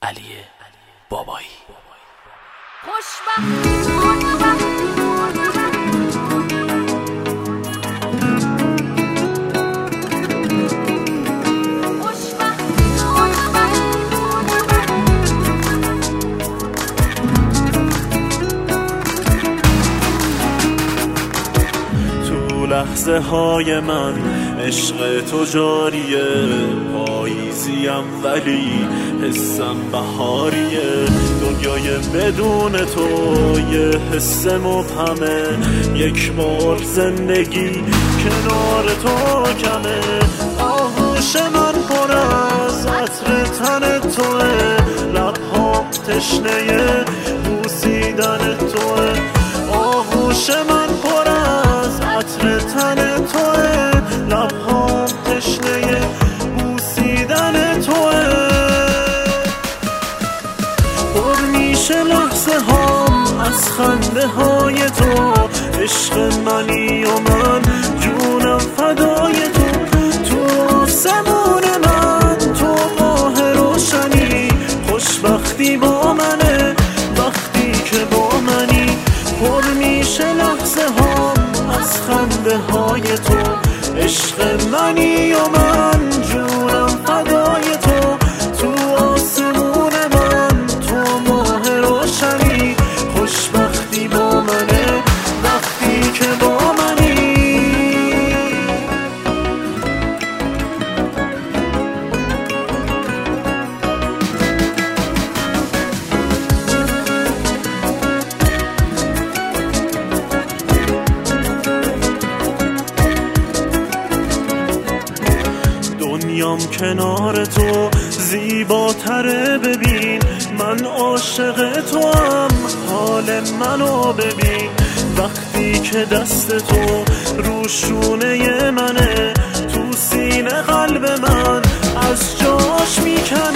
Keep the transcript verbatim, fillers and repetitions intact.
علی بابایی. لحظه های من عشق تو جاریه، پاییزیم ولی حسم بهاریه. دنیای بدون تو یه حس مبهمه، یک بار زندگی کنار تو کمه. آغوش من پر از عطر تن توه، لبها تشنه بوسیدن توه. آغوش من پر از عطر تن توه، لبهام تشنه بوسیدن توه. پر میشه لحظه هام از خنده های تو، عشق منی و من جونم فدای تو. تو آسمون من تو ماه روشنی، خوشبختی با منه وقتی که با منی. پر میشه لحظه هام از خنده های تو، عشق منی و من جونم فدای تو. تو آسمون من تو ماه روشنی، خوشبختی با منه وقتی که با منی. دنیام کنار تو زیباتره، ببین من عاشق تو هم، حال منو ببین وقتی که دست تو روشونه منه. تو سینه قلب من از جاش میکنه.